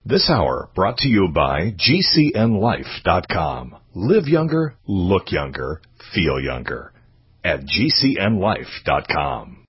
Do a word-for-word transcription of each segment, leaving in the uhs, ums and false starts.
This hour brought to you by G C N life dot com. Live younger, look younger, feel younger at G C N life dot com.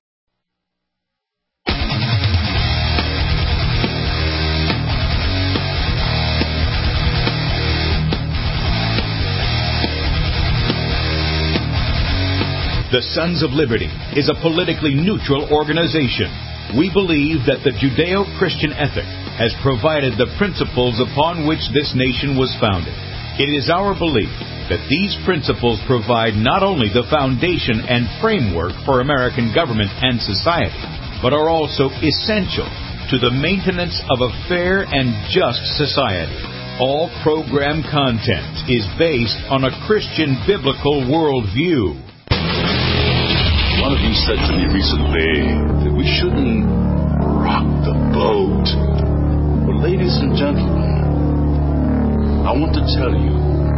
The Sons of Liberty is a politically neutral organization. We believe that the Judeo-Christian ethic has provided the principles upon which this nation was founded. It is our belief that these principles provide not only the foundation and framework for American government and society, but are also essential to the maintenance of a fair and just society. All program content is based on a Christian biblical worldview. One of you said to me recently that we shouldn't rock the boat. Well, ladies and gentlemen, I want to tell you,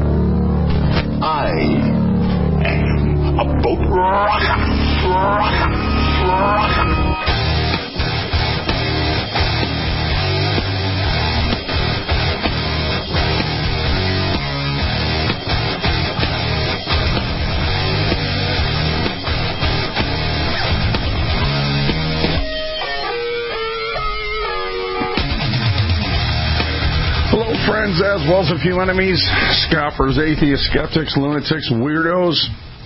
I am a boat rocker, rocker, rocker. Friends, as well as a few enemies, scoffers, atheists, skeptics, lunatics, weirdos,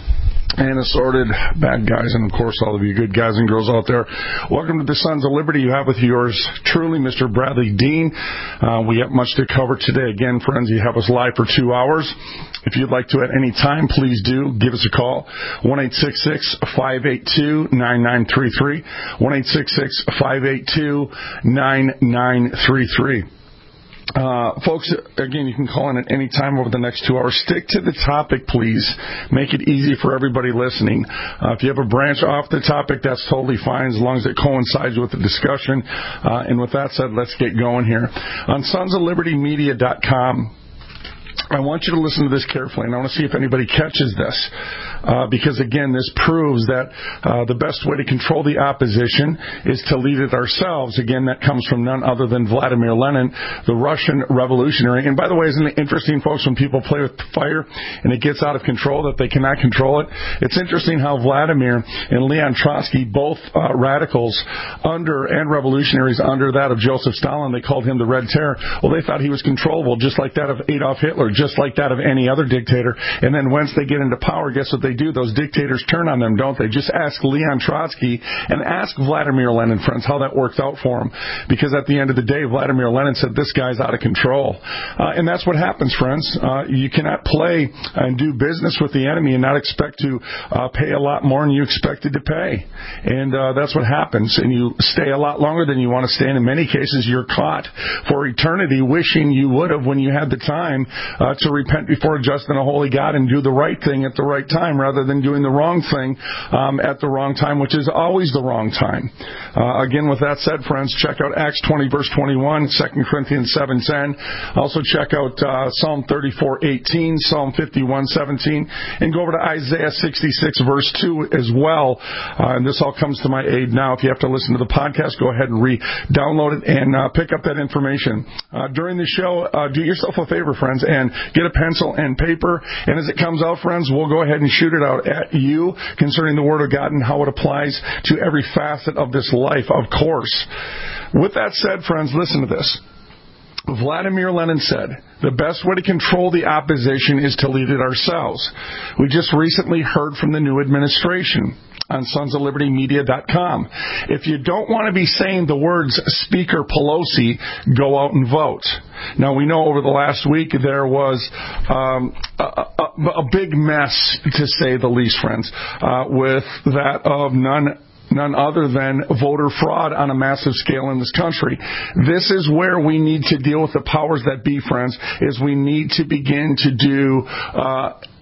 and assorted bad guys, and of course all of you good guys and girls out there. Welcome to the Sons of Liberty. You have with yours truly, Mister Bradley Dean. Uh, we have much to cover today. Again, friends, you have us live for two hours. If you'd like to at any time, please do give us a call. one eight six six, five eight two, nine nine three three. one eight six six, five eight two, nine nine three three. Uh, folks, again, you can call in at any time over the next two hours. Stick to the topic, please. Make it easy for everybody listening. Uh, if you have a branch off the topic, that's totally fine as long as it coincides with the discussion. Uh, and with that said, let's get going here. On sons of liberty media dot com, I want you to listen to this carefully, and I want to see if anybody catches this, uh, because, again, this proves that uh, the best way to control the opposition is to lead it ourselves. Again, that comes from none other than Vladimir Lenin, the Russian revolutionary. And, by the way, isn't it interesting, folks, when people play with fire and it gets out of control, that they cannot control it? It's interesting how Vladimir and Leon Trotsky, both uh, radicals under and revolutionaries under that of Joseph Stalin, they called him the Red Terror. Well, they thought he was controllable, just like that of Adolf Hitler, just like that of any other dictator. And then once they get into power, guess what they do? Those dictators turn on them, don't they? Just ask Leon Trotsky and ask Vladimir Lenin, friends, how that worked out for him. Because at the end of the day, Vladimir Lenin said, this guy's out of control. Uh, and that's what happens, friends. Uh, you cannot play and do business with the enemy and not expect to uh, pay a lot more than you expected to pay. And uh, that's what happens. And you stay a lot longer than you want to stay. And in many cases, you're caught for eternity wishing you would have when you had the time Uh, to repent before a just and a holy God and do the right thing at the right time rather than doing the wrong thing um, at the wrong time, which is always the wrong time. Uh, again, with that said, friends, check out Acts twenty, verse twenty-one, Second Corinthians seven ten. Also check out uh, Psalm thirty-four eighteen, Psalm fifty-one seventeen, and go over to Isaiah sixty-six, verse two as well. Uh, and this all comes to my aid now. If you have to listen to the podcast, go ahead and re-download it and uh, pick up that information. Uh, during the show, uh, do yourself a favor, friends, and get a pencil and paper, and as it comes out, friends, we'll go ahead and shoot it out at you concerning the Word of God and how it applies to every facet of this life, of course. With that said, friends, listen to this. Vladimir Lenin said, the best way to control the opposition is to lead it ourselves. We just recently heard from the new administration on sons of liberty media dot com. If you don't want to be saying the words Speaker Pelosi, go out and vote. Now, we know over the last week there was um, a, a, a big mess, to say the least, friends, uh, with that of none none other than voter fraud on a massive scale in this country. This is where we need to deal with the powers that be, friends, is we need to begin to do uh,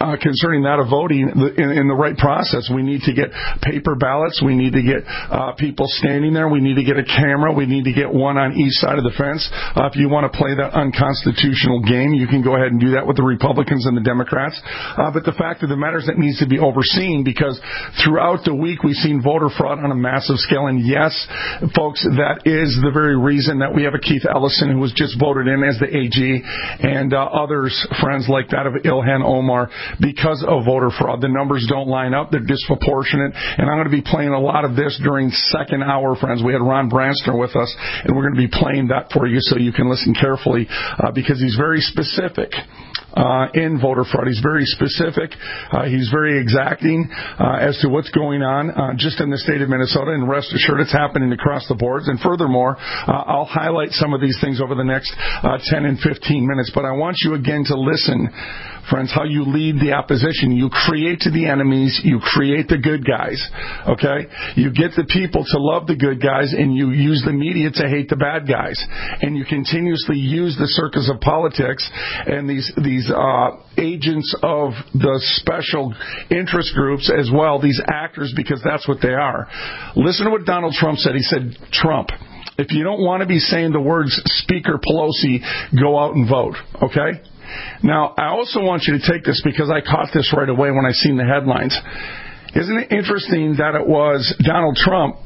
uh, concerning that of voting in, in the right process. We need to get paper ballots. We need to get uh, people standing there. We need to get a camera. We need to get one on each side of the fence. Uh, if you want to play that unconstitutional game, you can go ahead and do that with the Republicans and the Democrats. Uh, but the fact of the matter is that needs to be overseen, because throughout the week we've seen voter fraud on a massive scale. And yes, folks, that is the very reason that we have a Keith Ellison who was just voted in as the A G, and uh, others, friends like that of Ilhan Omar, because of voter fraud. The numbers don't line up. They're disproportionate. And I'm going to be playing a lot of this during second hour, friends. We had Ron Branstner with us, and we're going to be playing that for you so you can listen carefully, uh, because he's very specific uh, in voter fraud. He's very specific. Uh, he's very exacting uh, as to what's going on uh, just in the state of Minnesota, and rest assured it's happening across the boards. And furthermore, uh, I'll highlight some of these things over the next uh, ten and fifteen minutes. But I want you again to listen, friends, how you lead the opposition. You create the enemies. You create the good guys. Okay? You get the people to love the good guys, and you use the media to hate the bad guys. And you continuously use the circus of politics and these these uh, agents of the special interest groups as well, these actors, because that's what they are. Listen to what Donald Trump said. He said, Trump, if you don't want to be saying the words Speaker Pelosi, go out and vote. Okay? Now, I also want you to take this, because I caught this right away when I seen the headlines. Isn't it interesting that it was Donald Trump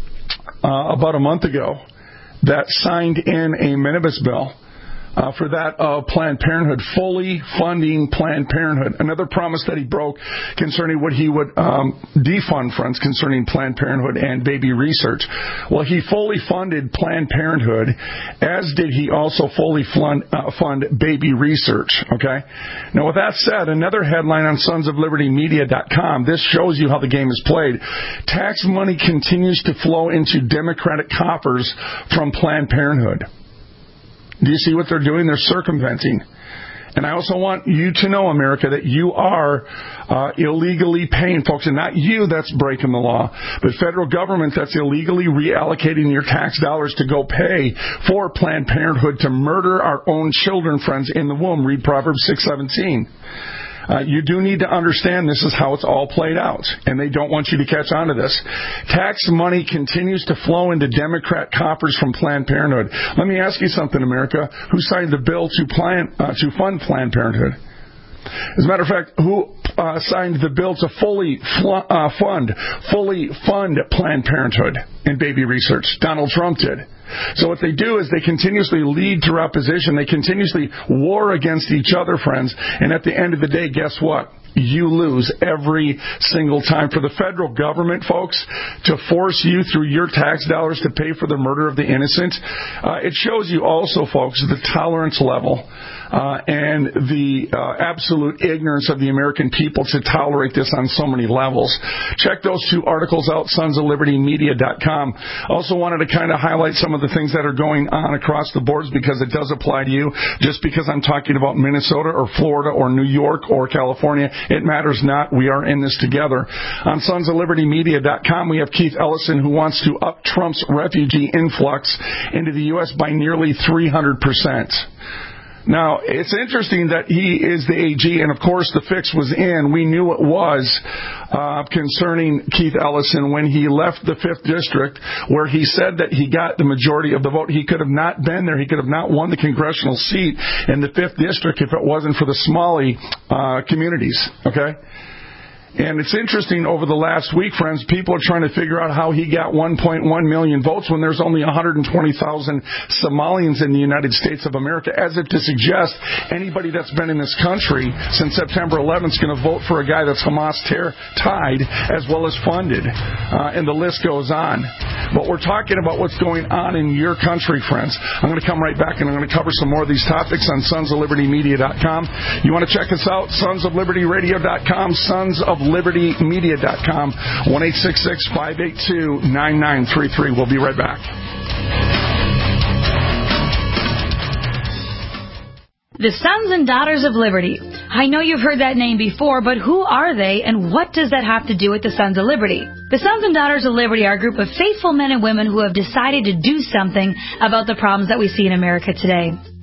uh, about a month ago that signed in a minibus bill Uh, for that of uh, Planned Parenthood, fully funding Planned Parenthood. Another promise that he broke concerning what he would um, defund, friends, concerning Planned Parenthood and baby research. Well, he fully funded Planned Parenthood, as did he also fully fund, uh, fund baby research. Okay. Now, with that said, another headline on sons of liberty media dot com. This shows you how the game is played. Tax money continues to flow into Democratic coffers from Planned Parenthood. Do you see what they're doing? They're circumventing. And I also want you to know, America, that you are uh, illegally paying, folks, and not you that's breaking the law, but federal government that's illegally reallocating your tax dollars to go pay for Planned Parenthood to murder our own children, friends, in the womb. Read Proverbs six seventeen. Uh, you do need to understand this is how it's all played out, and they don't want you to catch on to this. Tax money continues to flow into Democrat coffers from Planned Parenthood. Let me ask you something, America. Who signed the bill to plan uh, to fund Planned Parenthood? As a matter of fact, who uh, signed the bill to fully fl- uh, fund, fully fund Planned Parenthood and baby research? Donald Trump did. So what they do is they continuously lead to opposition. They continuously war against each other, friends. And at the end of the day, guess what? You lose every single time. For the federal government, folks, to force you through your tax dollars to pay for the murder of the innocent, uh, it shows you also, folks, the tolerance level uh, and the uh, absolute ignorance of the American people to tolerate this on so many levels. Check those two articles out, sons of liberty media dot com. Also wanted to kind of highlight some of the things that are going on across the boards, because it does apply to you. Just because I'm talking about Minnesota or Florida or New York or California, it matters not. We are in this together. On sons of liberty media dot com, we have Keith Ellison, who wants to up Trump's refugee influx into the U S by nearly three hundred percent. Now, it's interesting that he is the A G, and of course the fix was in. We knew it was uh, concerning Keith Ellison when he left the fifth District, where he said that he got the majority of the vote. He could have not been there. He could have not won the congressional seat in the fifth District if it wasn't for the Somali uh, communities, okay? And it's interesting, over the last week, friends, people are trying to figure out how he got one point one million votes when there's only one hundred twenty thousand Somalians in the United States of America, as if to suggest anybody that's been in this country since September eleventh is going to vote for a guy that's Hamas tied as well as funded. Uh, and the list goes on. But we're talking about what's going on in your country, friends. I'm going to come right back, and I'm going to cover some more of these topics on sons of liberty media dot com. You want to check us out, sons of liberty radio dot com, sons of liberty media dot com, one eight six six, five eight two, nine nine three three. We'll be right back. The Sons and Daughters of Liberty. I know you've heard that name before, but who are they, and what does that have to do with the Sons of Liberty? The Sons and Daughters of Liberty are a group of faithful men and women who have decided to do something about the problems that we see in America today.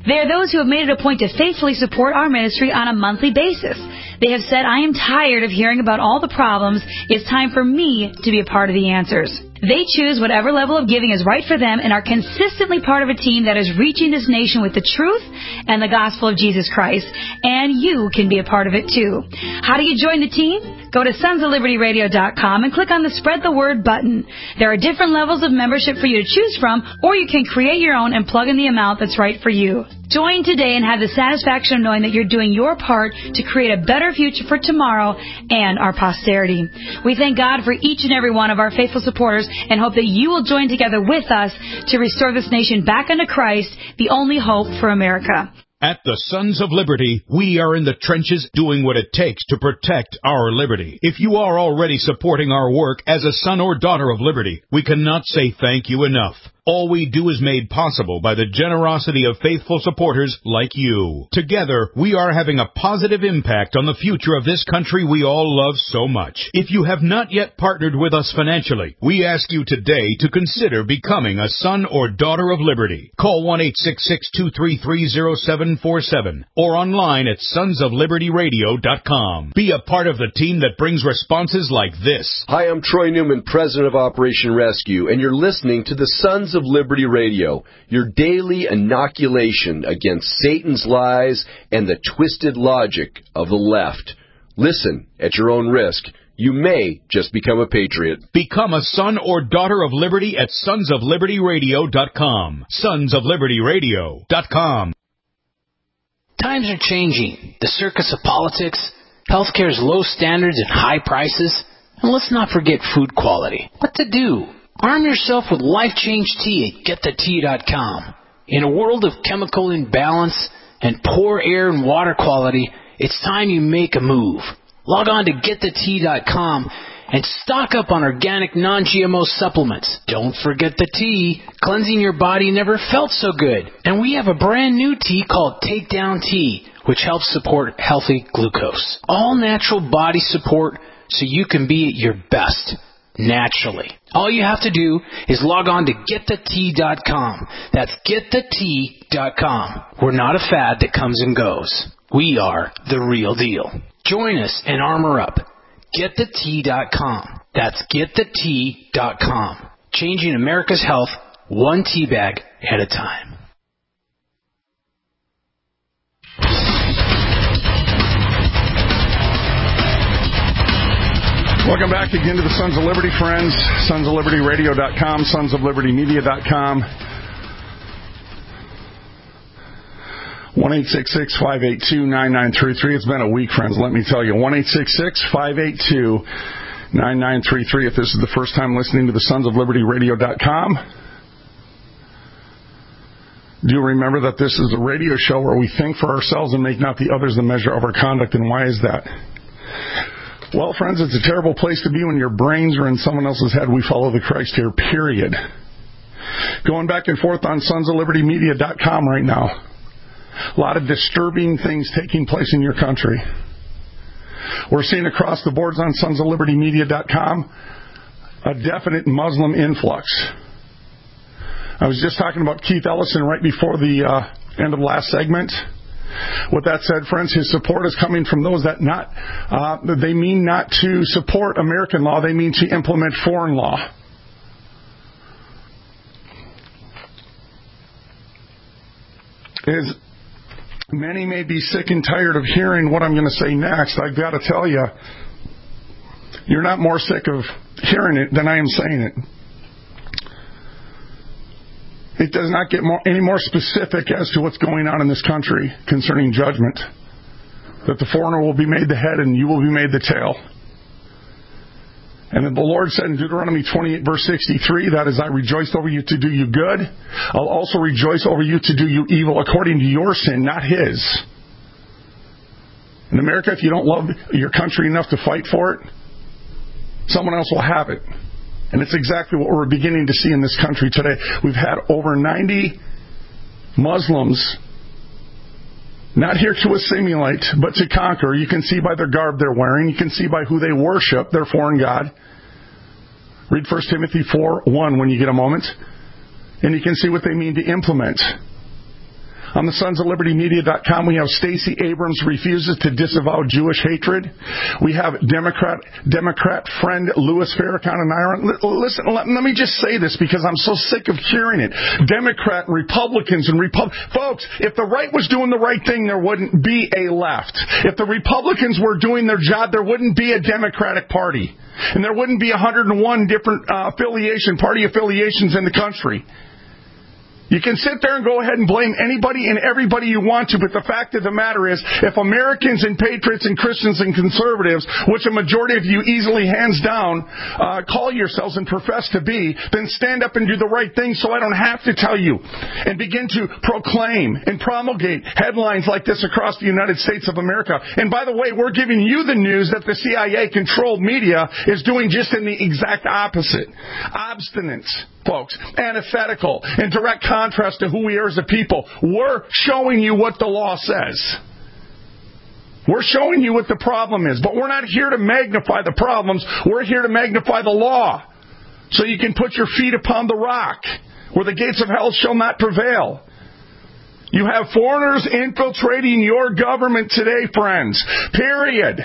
They are those who have made it a point to faithfully support our ministry on a monthly basis. They have said, I am tired of hearing about all the problems. It's time for me to be a part of the answers. They choose whatever level of giving is right for them and are consistently part of a team that is reaching this nation with the truth and the gospel of Jesus Christ. And you can be a part of it too. How do you join the team? Go to sons of liberty radio dot com and click on the Spread the Word button. There are different levels of membership for you to choose from, or you can create your own and plug in the amount that's right for you. Join today and have the satisfaction of knowing that you're doing your part to create a better future for tomorrow and our posterity. We thank God for each and every one of our faithful supporters and hope that you will join together with us to restore this nation back unto Christ, the only hope for America. At the Sons of Liberty, we are in the trenches doing what it takes to protect our liberty. If you are already supporting our work as a son or daughter of liberty, we cannot say thank you enough. All we do is made possible by the generosity of faithful supporters like you. Together, we are having a positive impact on the future of this country we all love so much. If you have not yet partnered with us financially, we ask you today to consider becoming a son or daughter of liberty. Call one eight six six, two three three, zero seven four seven or online at sons of liberty radio dot com. Be a part of the team that brings responses like this. Hi, I'm Troy Newman, president of Operation Rescue, and you're listening to the Sons of Liberty Radio, your daily inoculation against Satan's lies and the twisted logic of the left. Listen at your own risk. You may just become a patriot. Become a son or daughter of liberty at sons of liberty radio dot com. sons of liberty radio dot com. Times are changing. The circus of politics, healthcare's low standards and high prices, and let's not forget food quality. What to do? Arm yourself with Life Change Tea at get the tea dot com. In a world of chemical imbalance and poor air and water quality, it's time you make a move. Log on to get the tea dot com and stock up on organic non-G M O supplements. Don't forget the tea. Cleansing your body never felt so good. And we have a brand new tea called Takedown Tea, which helps support healthy glucose. All natural body support so you can be at your best. Naturally. All you have to do is log on to get the tea dot com. That's get the tea dot com. We're not a fad that comes and goes. We are the real deal. Join us and armor up. get the tea dot com. That's get the tea dot com. Changing America's health one tea bag at a time. Welcome back again to the Sons of Liberty, friends. sons of liberty radio dot com, sons of liberty media dot com. one eight six six, five eight two, nine nine three three. It's been a week, friends, let me tell you. one eight six six, five eight two, nine nine three three. If this is the first time listening to the sons of liberty radio dot com, do remember that this is a radio show where we think for ourselves and make not the others the measure of our conduct. And why is that? Well, friends, it's a terrible place to be when your brains are in someone else's head. We follow the Christ here, period. Going back and forth on sons of liberty media dot com right now. A lot of disturbing things taking place in your country. We're seeing across the boards on sons of liberty media dot com a definite Muslim influx. I was just talking about Keith Ellison right before the uh, end of last segment. With that said, friends, his support is coming from those that not, uh, they mean not to support American law, they mean to implement foreign law. As many may be sick and tired of hearing what I'm going to say next, I've got to tell you, you're not more sick of hearing it than I am saying it. It does not get more, any more specific as to what's going on in this country concerning judgment. That the foreigner will be made the head and you will be made the tail. And then the Lord said in Deuteronomy twenty-eight, verse sixty-three, that is, I rejoiced over you to do you good. I'll also rejoice over you to do you evil according to your sin, not his. In America, if you don't love your country enough to fight for it, someone else will have it. And it's exactly what we're beginning to see in this country today. We've had over ninety Muslims, not here to assimilate, but to conquer. You can see by their garb they're wearing. You can see by who they worship, their foreign god. Read First Timothy four one when you get a moment. And you can see what they mean to implement. On the Sons of Liberty Media dot com, we have Stacey Abrams refuses to disavow Jewish hatred. We have Democrat Democrat friend Louis Farrakhan and Iran. Listen, let, let me just say this because I'm so sick of hearing it. Democrat, Republicans, and Repub... Folks, if the right was doing the right thing, there wouldn't be a left. If the Republicans were doing their job, there wouldn't be a Democratic Party. And there wouldn't be one hundred one different uh, affiliation, party affiliations in the country. You can sit there and go ahead and blame anybody and everybody you want to, but the fact of the matter is, if Americans and patriots and Christians and conservatives, which a majority of you easily hands down uh, call yourselves and profess to be, then stand up and do the right thing so I don't have to tell you and begin to proclaim and promulgate headlines like this across the United States of America. And by the way, we're giving you the news that the C I A-controlled media is doing just in the exact opposite. Obstinate, folks, antithetical, in direct contrast to who we are as a people. We're showing you what the law says. We're showing you what the problem is, but we're not here to magnify the problems. We're here to magnify the law so you can put your feet upon the rock where the gates of hell shall not prevail. You have foreigners infiltrating your government today, friends. Period.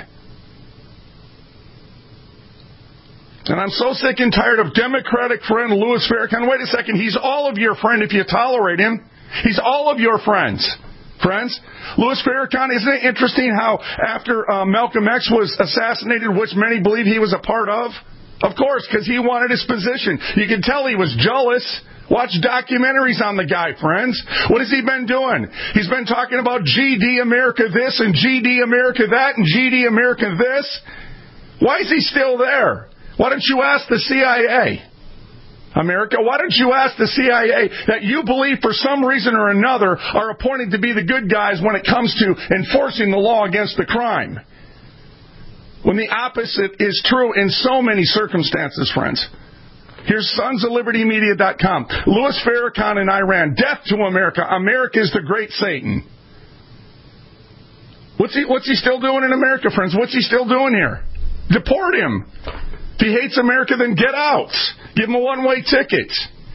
And I'm so sick and tired of Democratic friend Louis Farrakhan. Wait a second, he's all of your friend if you tolerate him. He's all of your friends. Friends, Louis Farrakhan, isn't it interesting how after uh, Malcolm X was assassinated, which many believe he was a part of? Of course, because he wanted his position. You can tell he was jealous. Watch documentaries on the guy, friends. What has he been doing? He's been talking about G D America this and G D America that and G D America this. Why is he still there? Why don't you ask the C I A, America? Why don't you ask the C I A that you believe for some reason or another are appointed to be the good guys when it comes to enforcing the law against the crime? When the opposite is true in so many circumstances, friends. Here's Sons of Liberty Media dot com. Louis Farrakhan in Iran. Death to America. America is the great Satan. What's he, what's he still doing in America, friends? What's he still doing here? Deport him. If he hates America, then get out. Give him a one-way ticket.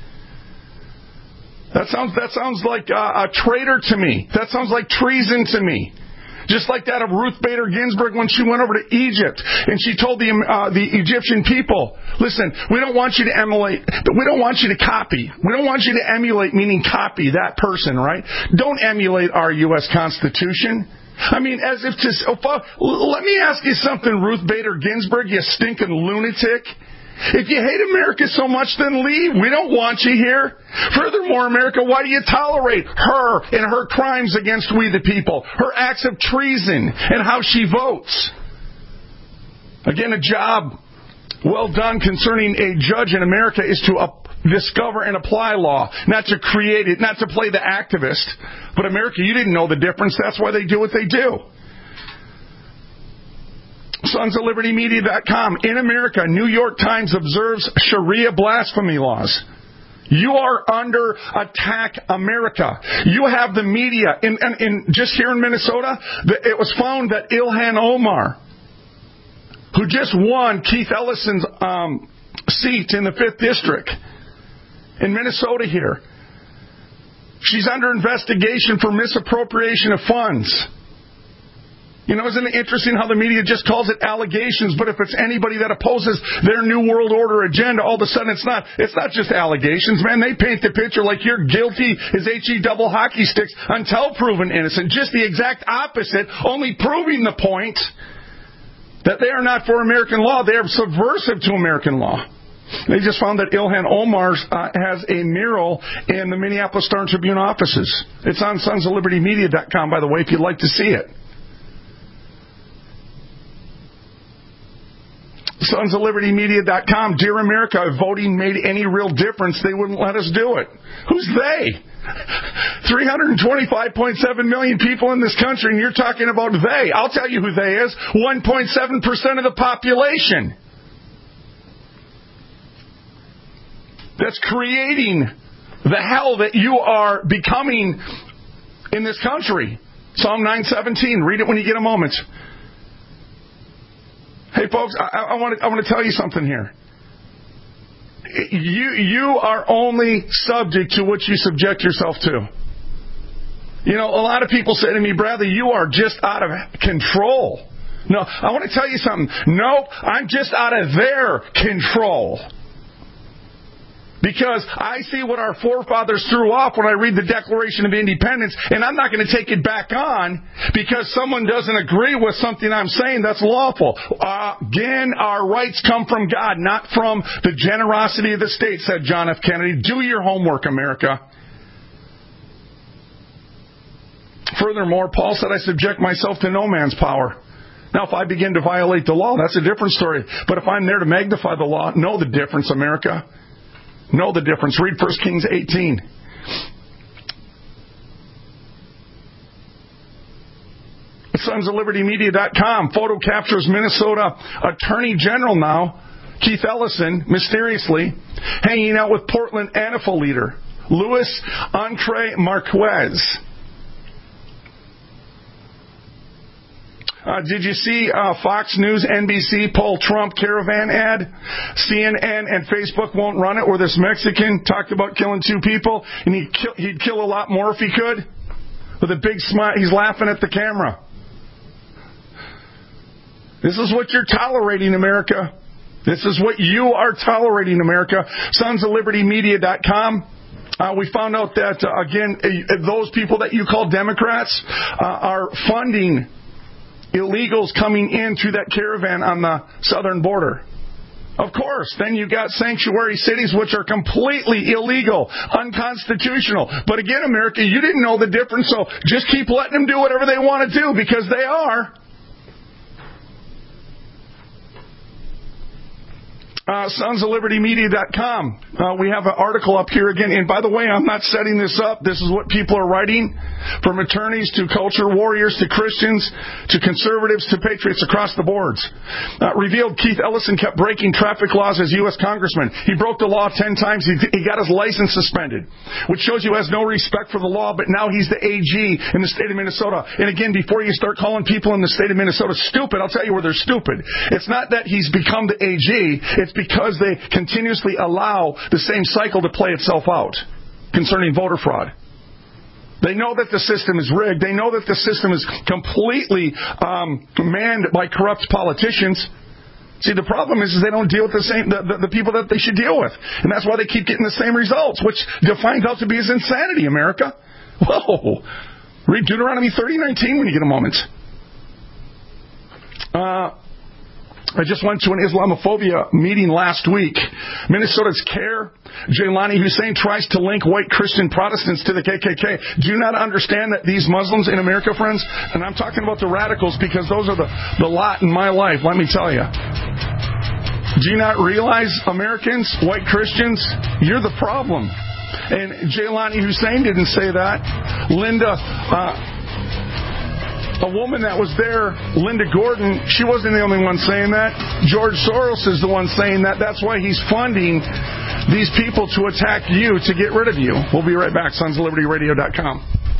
That sounds that sounds like a, a traitor to me. That sounds like treason to me. Just like that of Ruth Bader Ginsburg when she went over to Egypt and she told the uh, the Egyptian people, listen, we don't want you to emulate, we don't want you to copy. We don't want you to emulate, meaning copy that person, right? Don't emulate our U S Constitution. I mean, as if to... Oh, let me ask you something, Ruth Bader Ginsburg, you stinking lunatic. If you hate America so much, then leave. We don't want you here. Furthermore, America, why do you tolerate her and her crimes against we the people? Her acts of treason and how she votes. Again, a job well done concerning a judge in America is to up discover and apply law, not to create it, not to play the activist. But America, you didn't know the difference. That's why they do what they do. Sons of Liberty Media dot com. In America, New York Times observes Sharia blasphemy laws. You are under attack, America. You have the media. In, in, in just here in Minnesota, it was found that Ilhan Omar, who just won Keith Ellison's um, seat in the fifth District in Minnesota here, she's under investigation for misappropriation of funds. You know, isn't it interesting how the media just calls it allegations, but if it's anybody that opposes their New World Order agenda, all of a sudden it's not it's not just allegations, man. They paint the picture like you're guilty as H E double hockey sticks until proven innocent. Just the exact opposite, only proving the point that they are not for American law. They are subversive to American law. They just found that Ilhan Omar uh, has a mural in the Minneapolis Star Tribune offices. It's on Sons of Liberty Media dot com, by the way, if you'd like to see it. Sons of Liberty Media dot com. Dear America, if voting made any real difference, they wouldn't let us do it. Who's they? three hundred twenty-five point seven million people in this country, and you're talking about they. I'll tell you who they is. one point seven percent of the population. That's creating the hell that you are becoming in this country. Psalm nine seventeen. Read it when you get a moment. Hey, folks, I, I want to I want to tell you something here. You you are only subject to what you subject yourself to. You know, a lot of people say to me, Bradley, you are just out of control. No, I want to tell you something. Nope, I'm just out of their control. Because I see what our forefathers threw off when I read the Declaration of Independence, and I'm not going to take it back on because someone doesn't agree with something I'm saying that's lawful. Uh, again, our rights come from God, not from the generosity of the state, said John F. Kennedy. Do your homework, America. Furthermore, Paul said, I subject myself to no man's power. Now, if I begin to violate the law, that's a different story. But if I'm there to magnify the law, know the difference, America. Know the difference. Read First Kings eighteen. Sons of Liberty Media dot com. Photo captures Minnesota Attorney General now, Keith Ellison, mysteriously, hanging out with Portland Antifa leader, Luis Entre Marquez. Uh, did you see uh, Fox News, N B C, Paul Trump caravan ad? C N N and Facebook won't run it, where this Mexican talked about killing two people, and he'd kill, he'd kill a lot more if he could? With a big smile, he's laughing at the camera. This is what you're tolerating, America. This is what you are tolerating, America. Sons of Liberty Media dot com. Uh, we found out that, uh, again, uh, those people that you call Democrats uh, are funding illegals coming in through that caravan on the southern border. Of course, then you've got sanctuary cities which are completely illegal, unconstitutional. But again, America, you didn't know the difference, so just keep letting them do whatever they want to do, because they are. Uh, Sons of Liberty Media dot com. Uh, we have an article up here again. And by the way, I'm not setting this up. This is what people are writing, from attorneys to culture warriors to Christians to conservatives to patriots across the boards. Uh, revealed Keith Ellison kept breaking traffic laws as U S congressman. He broke the law ten times. He, he got his license suspended, which shows you he has no respect for the law, but now he's the A G in the state of Minnesota. And again, before you start calling people in the state of Minnesota stupid, I'll tell you where they're stupid. It's not that he's become the A G. It's because they continuously allow the same cycle to play itself out concerning voter fraud. They know that the system is rigged. They know that the system is completely um, manned by corrupt politicians. See, the problem is, is they don't deal with the same the, the, the people that they should deal with. And that's why they keep getting the same results, which defines out to be as insanity, America. Whoa. Read Deuteronomy thirty nineteen when you get a moment. Uh... I just went to an Islamophobia meeting last week. Minnesota's CARE, Jaylani Hussein, tries to link white Christian Protestants to the K K K. Do you not understand that these Muslims in America, friends, and I'm talking about the radicals because those are the, the lot in my life, let me tell you. Do you not realize, Americans, white Christians, you're the problem? And Jaylani Hussein didn't say that. Linda... Uh, A woman that was there, Linda Gordon, she wasn't the only one saying that. George Soros is the one saying that. That's why he's funding these people to attack you, to get rid of you. We'll be right back. Sons of Liberty Radio dot com.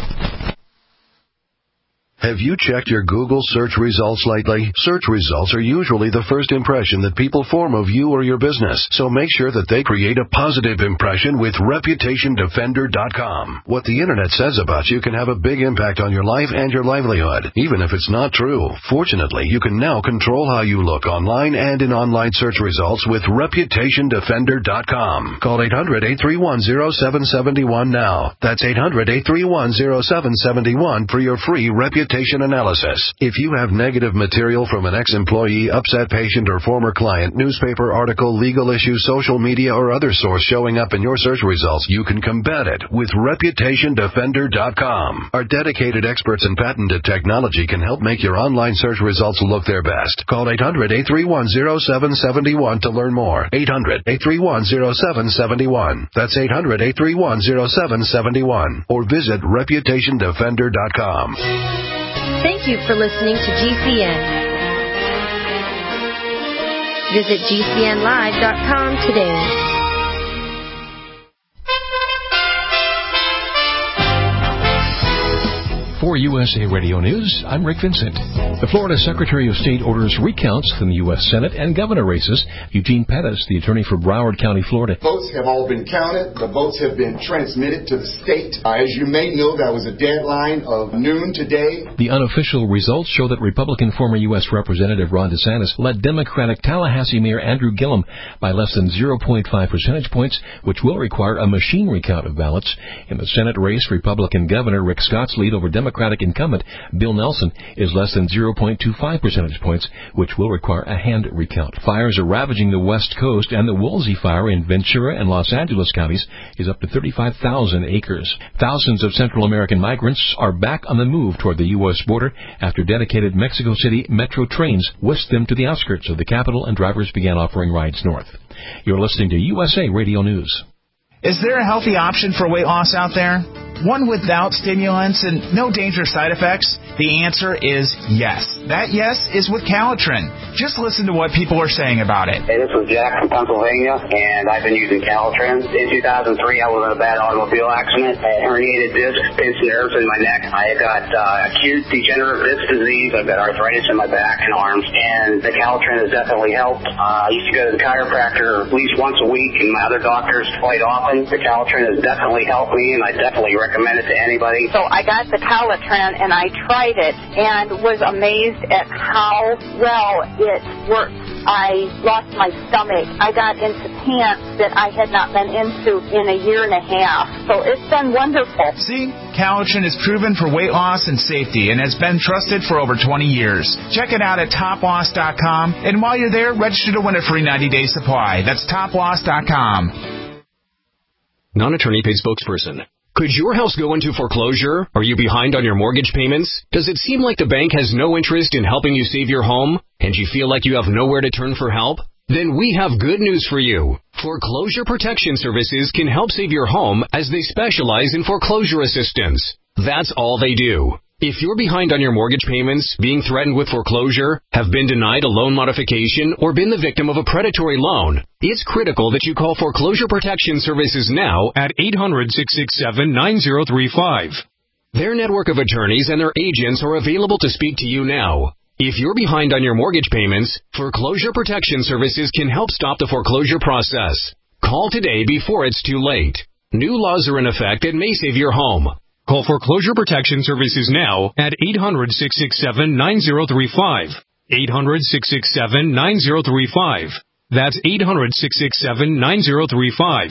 Have you checked your Google search results lately? Search results are usually the first impression that people form of you or your business, so make sure that they create a positive impression with Reputation Defender dot com. What the Internet says about you can have a big impact on your life and your livelihood, even if it's not true. Fortunately, you can now control how you look online and in online search results with Reputation Defender dot com. Call eight hundred, eight three one, zero seven seven one now. That's eight hundred, eight three one, zero seven seven one for your free reputation analysis. If you have negative material from an ex-employee, upset patient, or former client, newspaper article, legal issue, social media, or other source showing up in your search results, you can combat it with Reputation Defender dot com. Our dedicated experts in patented technology can help make your online search results look their best. Call eight hundred, eight three one, zero seven seven one to learn more. eight hundred, eight three one, zero seven seven one. That's eight hundred, eight three one, zero seven seven one. Or visit Reputation Defender dot com. Thank you for listening to G C N. Visit G C N live dot com today. For U S A Radio News, I'm Rick Vincent. The Florida Secretary of State orders recounts from the U S Senate and governor races. Eugene Pettis, the attorney for Broward County, Florida. Votes have all been counted. The votes have been transmitted to the state. Uh, as you may know, that was a deadline of noon today. The unofficial results show that Republican former U S Representative Ron DeSantis led Democratic Tallahassee Mayor Andrew Gillum by less than zero point five percentage points, which will require a machine recount of ballots. In the Senate race, Republican Governor Rick Scott's lead over Democratic incumbent Bill Nelson is less than zero point two five percentage points, which will require a hand recount. Fires are ravaging the West Coast, and the Woolsey Fire in Ventura and Los Angeles counties is up to thirty-five thousand acres. Thousands of Central American migrants are back on the move toward the U S border after dedicated Mexico City Metro trains whisked them to the outskirts of the capital and drivers began offering rides north. You're listening to U S A Radio News. Is there a healthy option for weight loss out there? One without stimulants and no dangerous side effects? The answer is yes. That yes is with Calitrin. Just listen to what people are saying about it. Hey, this is Jack from Pennsylvania, and I've been using Calitrin. In two thousand three, I was in a bad automobile accident. I had herniated discs, pinched nerves in my neck. I got uh, acute degenerative disc disease. I've got arthritis in my back and arms, and the Calitrin has definitely helped. Uh, I used to go to the chiropractor at least once a week, and my other doctors quite often. The Calitrin has definitely helped me, and I definitely recommend it to anybody. So I got the Calitrin, and I tried it and was amazed at how well it worked. I lost my stomach. I got into pants that I had not been into in a year and a half. So it's been wonderful. See, Calitrin is proven for weight loss and safety and has been trusted for over twenty years. Check it out at top loss dot com, and while you're there, register to win a free ninety-day supply. That's top loss dot com. Non-attorney paid spokesperson. Could your house go into foreclosure? Are you behind on your mortgage payments? Does it seem like the bank has no interest in helping you save your home? And you feel like you have nowhere to turn for help? Then we have good news for you. Foreclosure Protection Services can help save your home as they specialize in foreclosure assistance. That's all they do. If you're behind on your mortgage payments, being threatened with foreclosure, have been denied a loan modification, or been the victim of a predatory loan, it's critical that you call Foreclosure Protection Services now at eight hundred, six six seven, nine zero three five. Their network of attorneys and their agents are available to speak to you now. If you're behind on your mortgage payments, Foreclosure Protection Services can help stop the foreclosure process. Call today before it's too late. New laws are in effect that may save your home. Call Foreclosure Protection Services now at eight hundred, six six seven, nine zero three five. eight hundred, six six seven, nine zero three five. That's eight hundred, six six seven, nine zero three five.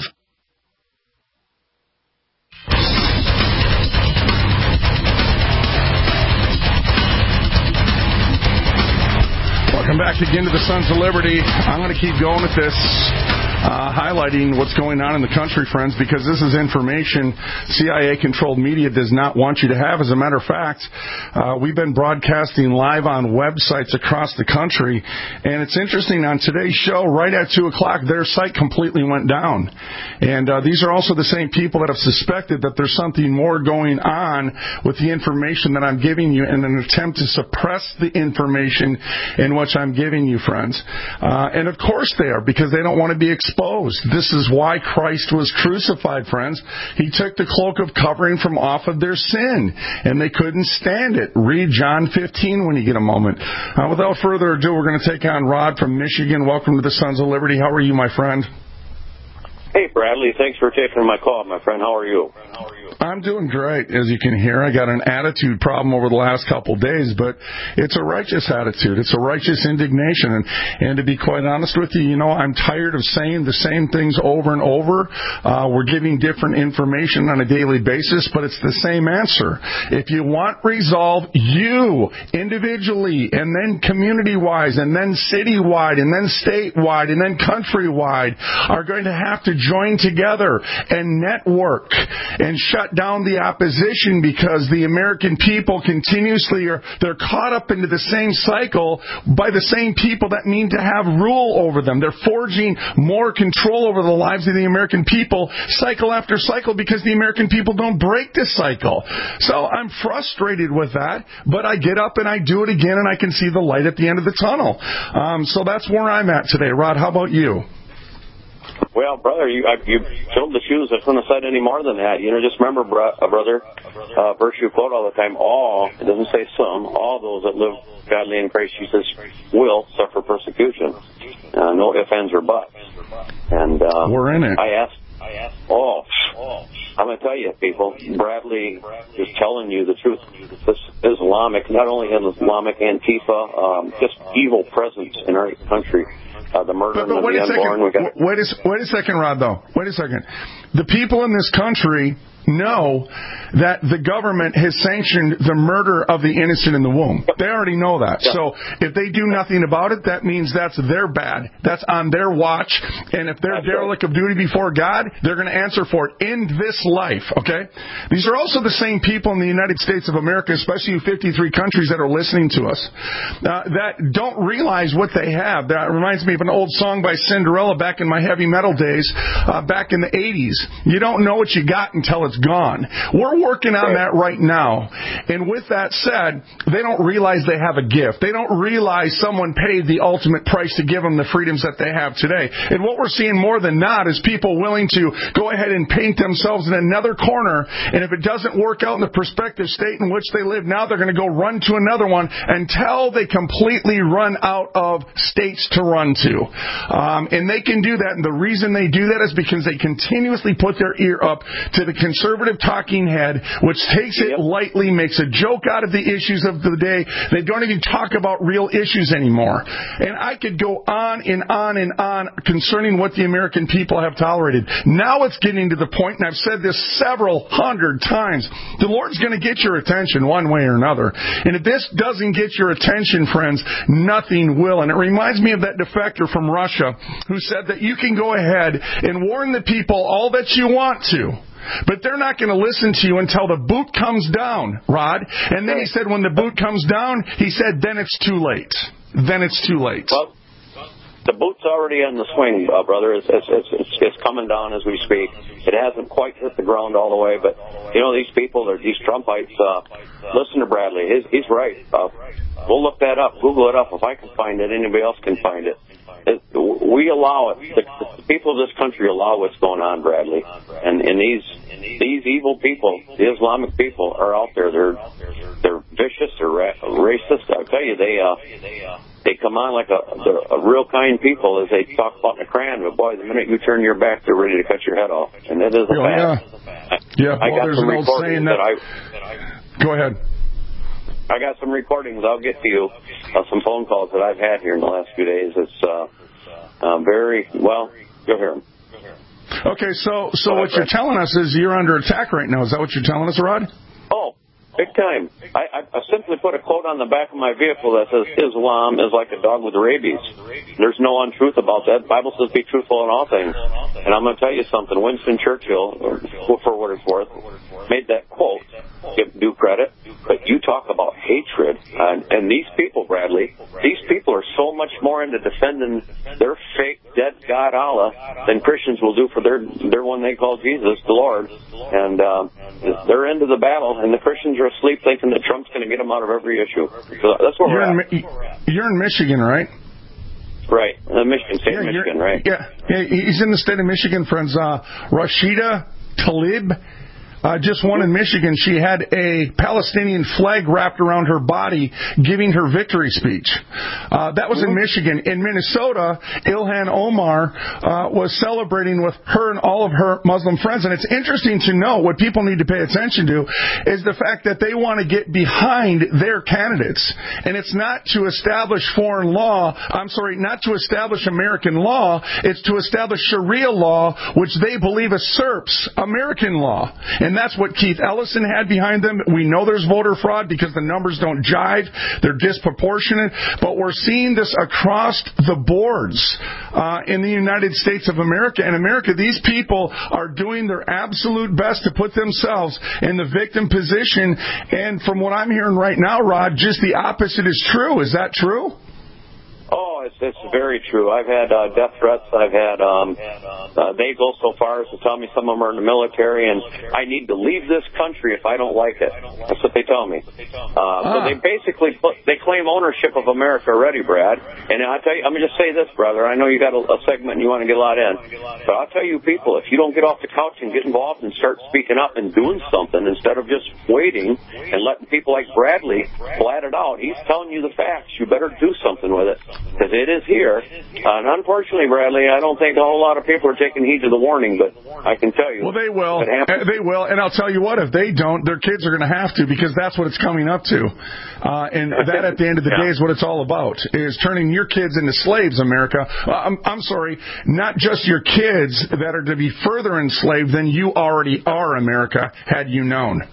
Welcome back again to the Sons of Liberty. I'm going to keep going with this. Uh, highlighting what's going on in the country, friends, because this is information C I A-controlled media does not want you to have. As a matter of fact, uh, we've been broadcasting live on websites across the country, and it's interesting, on today's show, right at two o'clock, their site completely went down. And uh, these are also the same people that have suspected that there's something more going on with the information that I'm giving you in an attempt to suppress the information in which I'm giving you, friends. Uh, and of course they are, because they don't want to be exposed. This is why Christ was crucified, friends. He took the cloak of covering from off of their sin, and they couldn't stand it. Read John fifteen when you get a moment. Uh, without further ado, we're going to take on Rod from Michigan. Welcome to the Sons of Liberty. How are you, my friend? Hey, Bradley. Thanks for taking my call, my friend. How are you? How are you? I'm doing great. As you can hear, I got an attitude problem over the last couple of days, but it's a righteous attitude. It's a righteous indignation. And, and to be quite honest with you, you know, I'm tired of saying the same things over and over. Uh, we're giving different information on a daily basis, but it's the same answer. If you want resolve, you individually, and then community-wise, and then city-wide, and then statewide, and then country-wide are going to have to join together and network and shut down the opposition, because the American people continuously are, they're caught up into the same cycle by the same people that mean to have rule over them. They're forging more control over the lives of the American people cycle after cycle, because the American people don't break this cycle. So I'm frustrated with that, but I get up and I do it again, and I can see the light at the end of the tunnel. Um, so that's where I'm at today. Rod, how about you? Well, brother, you I, you filled the shoes. I couldn't have said any more than that. You know, just remember, bro, uh, brother, uh, verse you quote all the time, all, it doesn't say some, all those that live godly in Christ Jesus will suffer persecution. Uh, no ifs, ands, or buts. And uh, we're in it. I asked, oh, I'm going to tell you, people, Bradley is telling you the truth. This Islamic, not only Islamic Antifa, um, just evil presence in our country. Uh, the murder but, but of wait the a unborn. Second. We got... Wait a, wait a second, Rod, though. Wait a second. The people in this country know that the government has sanctioned the murder of the innocent in the womb. They already know that. Yeah. So if they do nothing about it, that means that's their bad. That's on their watch. And if they're that's derelict right. of duty before God, they're going to answer for it in this life, okay? These are also the same people in the United States of America, especially fifty-three countries that are listening to us, uh, that don't realize what they have. That reminds me of an old song by Cinderella back in my heavy metal days, uh, back in the eighties. You don't know what you got until it's gone. We're working on that right now. And with that said, they don't realize they have a gift. They don't realize someone paid the ultimate price to give them the freedoms that they have today. And what we're seeing more than not is people willing to go ahead and paint themselves in another corner. And if it doesn't work out in the prospective state in which they live now, they're going to go run to another one until they completely run out of states to run to. Um, and they can do that. And the reason they do that is because they continuously put their ear up to the conservative talking head, which takes it lightly, makes a joke out of the issues of the day. They don't even talk about real issues anymore. And I could go on and on and on concerning what the American people have tolerated. Now it's getting to the point, and I've said this several hundred times, the Lord's going to get your attention one way or another. And if this doesn't get your attention, friends, nothing will. And it reminds me of that defector from Russia who said that you can go ahead and warn the people all that you want to, but they're not going to listen to you until the boot comes down, Rod. And then he said when the boot comes down, he said, then it's too late. Then it's too late. Well, the boot's already in the swing, uh, brother. It's, it's, it's, it's coming down as we speak. It hasn't quite hit the ground all the way, but, you know, these people, these Trumpites, uh, listen to Bradley. He's, he's right. Uh, we'll look that up. Google it up. If I can find it, anybody else can find it. It, we allow it. The, the people of this country allow what's going on, Bradley. And, and these these evil people, the Islamic people, are out there. They're they're vicious. They're ra- racist. I'll tell you, they uh, they come on like a they're a real kind people as they talk about the Quran. But boy, the minute you turn your back, they're ready to cut your head off. And that isn't oh, bad. Yeah, yeah. I Well, got there's some an old saying that, that, that I. That I Go ahead. I got some recordings. I'll get to you. Uh, some phone calls that I've had here in the last few days. It's uh, uh, very well. Go hear them. Okay, so so what you're telling us is you're under attack right now. Is that what you're telling us, Rod? Oh, big time. I, I, I simply put a quote on the back of my vehicle that says, Islam is like a dog with rabies. There's no untruth about that. The Bible says be truthful in all things. And I'm going to tell you something. Winston Churchill, for what it's worth, made that quote. Give due credit. But you talk about hatred. And, and these people, Bradley, these people are so much more into defending their fake dead God Allah than Christians will do for their their one they call Jesus, the Lord. And uh, they're into the battle, and the Christians are asleep thinking that Trump's going to get them out of every issue. So that's where you're we're in, at. You're in Michigan, right? Right. Uh, Michigan, state yeah, of Michigan, right? Yeah. yeah, he's in the state of Michigan, friends. Uh, Rashida Tlaib. Uh, just one in Michigan, she had a Palestinian flag wrapped around her body giving her victory speech. Uh, that was in Michigan. In Minnesota, Ilhan Omar uh, was celebrating with her and all of her Muslim friends. And it's interesting to know what people need to pay attention to is the fact that they want to get behind their candidates. And it's not to establish foreign law, I'm sorry, not to establish American law, it's to establish Sharia law, which they believe usurps American law. And And that's what Keith Ellison had behind them. We know there's voter fraud because the numbers don't jive. They're disproportionate. But we're seeing this across the boards uh, in the United States of America. In America, these people are doing their absolute best to put themselves in the victim position. And from what I'm hearing right now, Rod, just the opposite is true. Is that true? Oh, Oh, it's it's very true. I've had uh, death threats. I've had um, uh, they go so far as to tell me some of them are in the military, and I need to leave this country if I don't like it. That's what they tell me. Uh, ah. So they basically put, they claim ownership of America already, Brad. And I tell you, I'm gonna just say this, brother. I know you got a, a segment and you want to get a lot in, but I'll tell you, people, if you don't get off the couch and get involved and start speaking up and doing something instead of just waiting and letting people like Bradley flat it out, he's telling you the facts. You better do something with it. Because it is here. Uh, and unfortunately, Bradley, I don't think a whole lot of people are taking heed to the warning, but I can tell you. Well, they will. Uh, they will. And I'll tell you what, if they don't, their kids are going to have to, because that's what it's coming up to. Uh, and that, at the end of the yeah. day, is what it's all about, is turning your kids into slaves, America. Uh, I'm, I'm sorry, not just your kids that are to be further enslaved than you already are, America, had you known.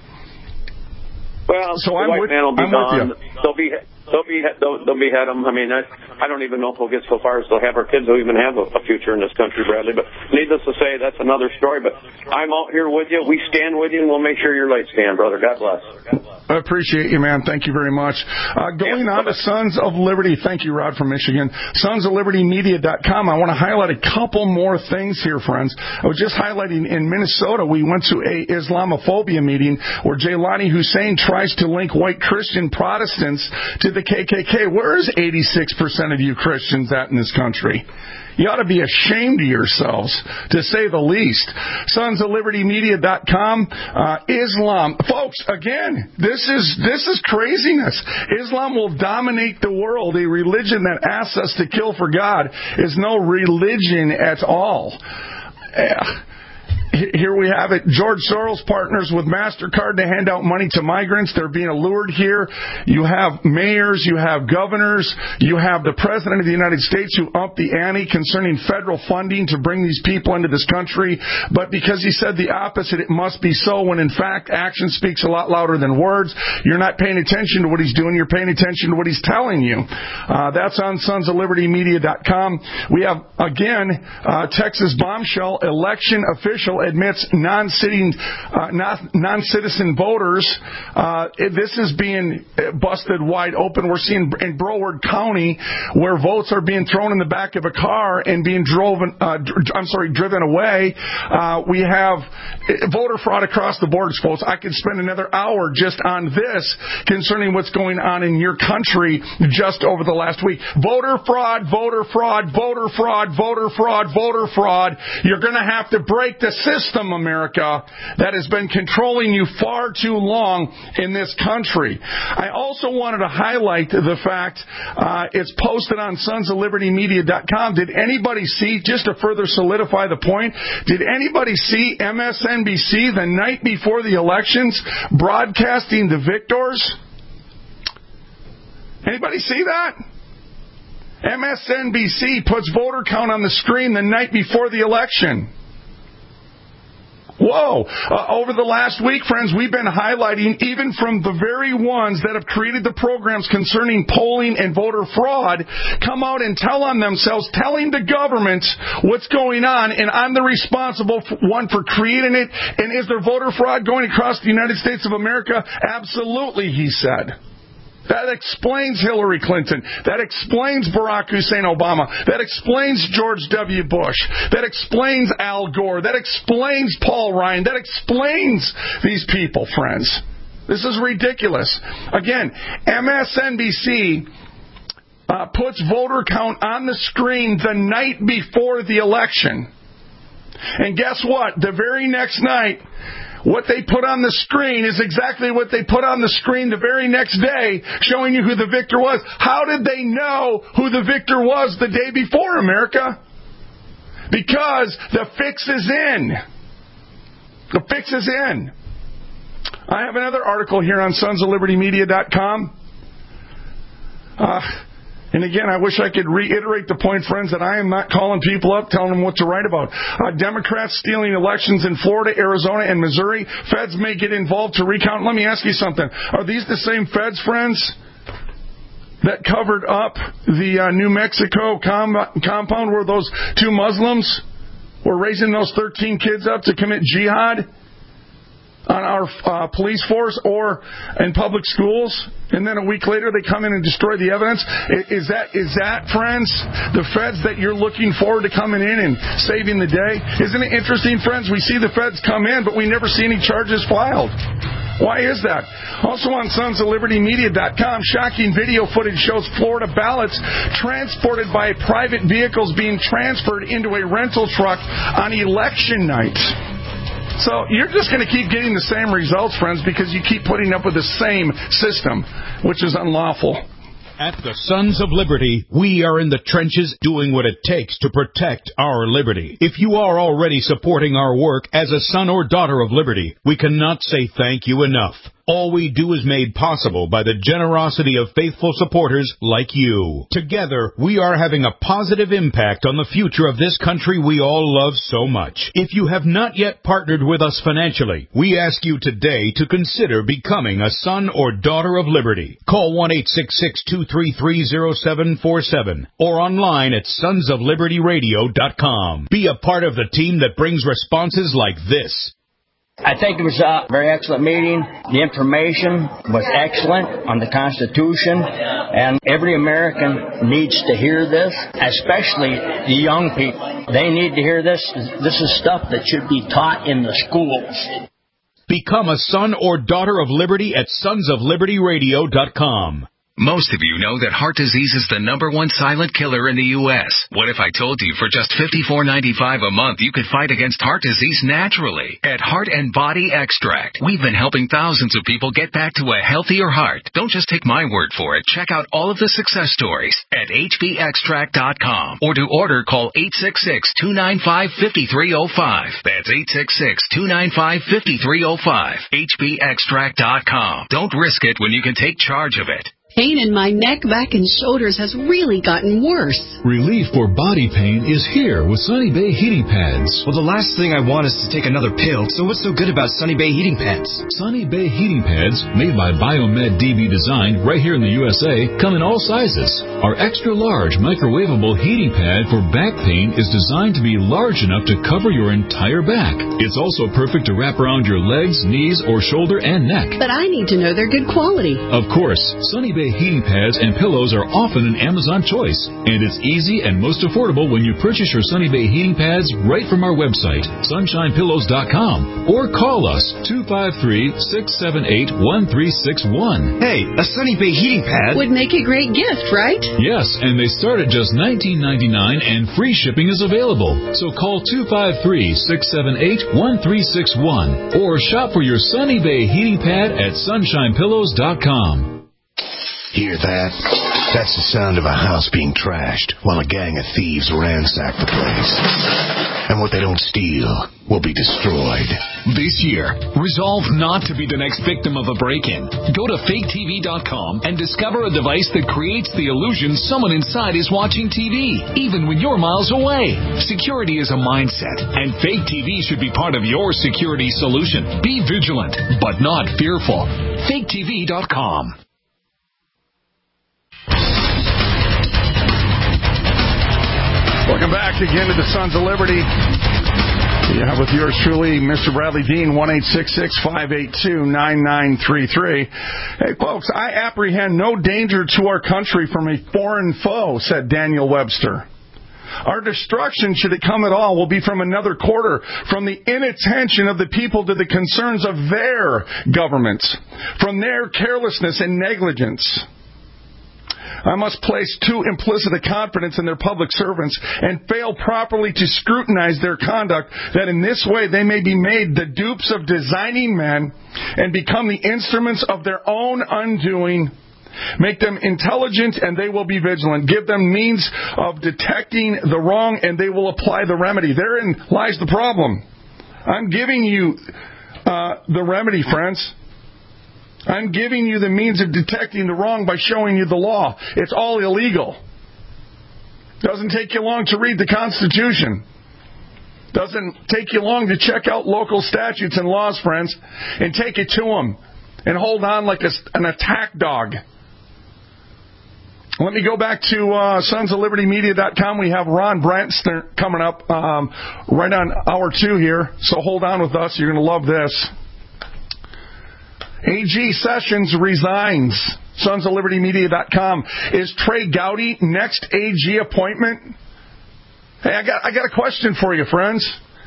Well, so the I'm white with, man will be I'm gone. with you. They'll be... They'll be they'll, they'll behead them. I mean, I, I don't even know if we'll get so far as they'll have our kids who even have a, a future in this country, Bradley. But needless to say, that's another story. But I'm out here with you. We stand with you, and we'll make sure your lights stand, brother. God bless. I appreciate you, man. Thank you very much. Uh, going yeah, on to Sons of Liberty. Thank you, Rod from Michigan. Sons of Liberty Media dot com. I want to highlight a couple more things here, friends. I was just highlighting in Minnesota, we went to a Islamophobia meeting where Jaylani Hussein tries to link white Christian Protestants to the K K K. Where is eighty-six percent of you Christians at in this country? You ought to be ashamed of yourselves, to say the least. Sons of Liberty Media dot com. Uh, Islam. Folks, again, this is this is craziness. Islam will dominate the world. A religion that asks us to kill for God is no religion at all. Uh, Here we have it. George Soros partners with MasterCard to hand out money to migrants. They're being allured here. You have mayors, you have governors, you have the President of the United States who upped the ante concerning federal funding to bring these people into this country. But because he said the opposite, it must be so, when in fact action speaks a lot louder than words. You're not paying attention to what he's doing. You're paying attention to what he's telling you. Uh, that's on Sons of Liberty Media dot com. We have, again, uh, Texas bombshell, election official admits non-sitting, uh, non-citizen voters. Uh, this is being busted wide open. We're seeing in Broward County where votes are being thrown in the back of a car and being driven, uh, I'm sorry, driven away. Uh, we have voter fraud across the board, folks. I could spend another hour just on this concerning what's going on in your country just over the last week. Voter fraud, voter fraud, voter fraud, voter fraud, voter fraud. You're going to have to break the system, America, that has been controlling you far too long in this country. I also wanted to highlight the fact uh, it's posted on Sons of Liberty Media dot com. Did anybody see, just to further solidify the point, did anybody see M S N B C the night before the elections broadcasting the victors? Anybody see that? M S N B C puts voter count on the screen the night before the election. Whoa. Uh, over the last week, friends, we've been highlighting, even from the very ones that have created the programs concerning polling and voter fraud, come out and tell on themselves, telling the government what's going on, and I'm the responsible one for creating it. And is there voter fraud going across the United States of America? Absolutely, he said. That explains Hillary Clinton. That explains Barack Hussein Obama. That explains George W. Bush. That explains Al Gore. That explains Paul Ryan. That explains these people, friends. This is ridiculous. Again, M S N B C uh, puts voter count on the screen the night before the election. And guess what? The very next night, what they put on the screen is exactly what they put on the screen the very next day, showing you who the victor was. How did they know who the victor was the day before, America? Because the fix is in. The fix is in. I have another article here on Sons of Liberty Media dot com. Uh, And again, I wish I could reiterate the point, friends, that I am not calling people up, telling them what to write about. Uh, Democrats stealing elections in Florida, Arizona, and Missouri. Feds may get involved to recount. Let me ask you something. Are these the same feds, friends, that covered up the uh, New Mexico com- compound where those two Muslims were raising those thirteen kids up to commit jihad on our uh, police force or in public schools And then a week later, they come in and destroy the evidence. Is that, is that, friends, the feds that you're looking forward to coming in and saving the day? Isn't it interesting, friends? We see the feds come in, but we never see any charges filed. Why is that? Also on sons of liberty media dot com, shocking video footage shows Florida ballots transported by private vehicles being transferred into a rental truck on election night. So you're just going to keep getting the same results, friends, because you keep putting up with the same system, which is unlawful. At the Sons of Liberty, we are in the trenches doing what it takes to protect our liberty. If you are already supporting our work as a son or daughter of liberty, we cannot say thank you enough. All we do is made possible by the generosity of faithful supporters like you. Together, we are having a positive impact on the future of this country we all love so much. If you have not yet partnered with us financially, we ask you today to consider becoming a son or daughter of liberty. Call one eight six six, two three three, zero seven four seven or online at sons of liberty radio dot com. Be a part of the team that brings responses like this. I think it was a very excellent meeting. The information was excellent on the Constitution, and every American needs to hear this, especially the young people. They need to hear this. This is stuff that should be taught in the schools. Become a son or daughter of liberty at sons of liberty radio dot com. Most of you know that heart disease is the number one silent killer in the U S What if I told you for just fifty-four ninety-five a month you could fight against heart disease naturally? At Heart and Body Extract, we've been helping thousands of people get back to a healthier heart. Don't just take my word for it. Check out all of the success stories at h b extract dot com, or to order, call eight six six, two nine five, five three zero five. That's eight six six, two nine five, five three zero five. h b extract dot com. Don't risk it when you can take charge of it. Pain in my neck, back, and shoulders has really gotten worse. Relief for body pain is here with Sunny Bay Heating Pads. Well, the last thing I want is to take another pill, so what's so good about Sunny Bay Heating Pads? Sunny Bay Heating Pads, made by Biomed D B Design right here in the U S A, come in all sizes. Our extra-large microwavable heating pad for back pain is designed to be large enough to cover your entire back. It's also perfect to wrap around your legs, knees, or shoulder and neck. But I need to know they're good quality. Of course, Sunny Bay Heating Pads and pillows are often an Amazon choice, and it's easy and most affordable when you purchase your Sunny Bay Heating Pads right from our website, sunshine pillows dot com, or call us two five three, six seven eight, one three six one. Hey, a Sunny Bay Heating Pad would make a great gift, right? Yes, and they start at just nineteen ninety-nine, and free shipping is available. So call two five three, six seven eight, one three six one or shop for your Sunny Bay Heating Pad at sunshine pillows dot com. Hear that? That's the sound of a house being trashed while a gang of thieves ransack the place. And what they don't steal will be destroyed. This year, resolve not to be the next victim of a break-in. Go to fake T V dot com and discover a device that creates the illusion someone inside is watching T V, even when you're miles away. Security is a mindset, and Fake T V should be part of your security solution. Be vigilant, but not fearful. fake T V dot com. Welcome back again to the Sons of Liberty. Yeah, with yours truly, Mister Bradley Dean, one eight six six, five eight two, nine nine three three. Hey, folks, I apprehend no danger to our country from a foreign foe, said Daniel Webster. Our destruction, should it come at all, will be from another quarter, from the inattention of the people to the concerns of their governments, from their carelessness and negligence. I must place too implicit a confidence in their public servants and fail properly to scrutinize their conduct, that in this way they may be made the dupes of designing men and become the instruments of their own undoing. Make them intelligent and they will be vigilant. Give them means of detecting the wrong and they will apply the remedy. Therein lies the problem. I'm giving you uh, the remedy, friends. I'm giving you the means of detecting the wrong by showing you the law. It's all illegal. Doesn't take you long to read the Constitution. Doesn't take you long to check out local statutes and laws, friends, and take it to them and hold on like a, an attack dog. Let me go back to uh, sons of liberty media dot com. We have Ron Brent coming up um, right on hour two here, so hold on with us. You're going to love this. A G Sessions resigns. sons of liberty media dot com. Is Trey Gowdy next A G appointment? Hey, I got I got a question for you, friends.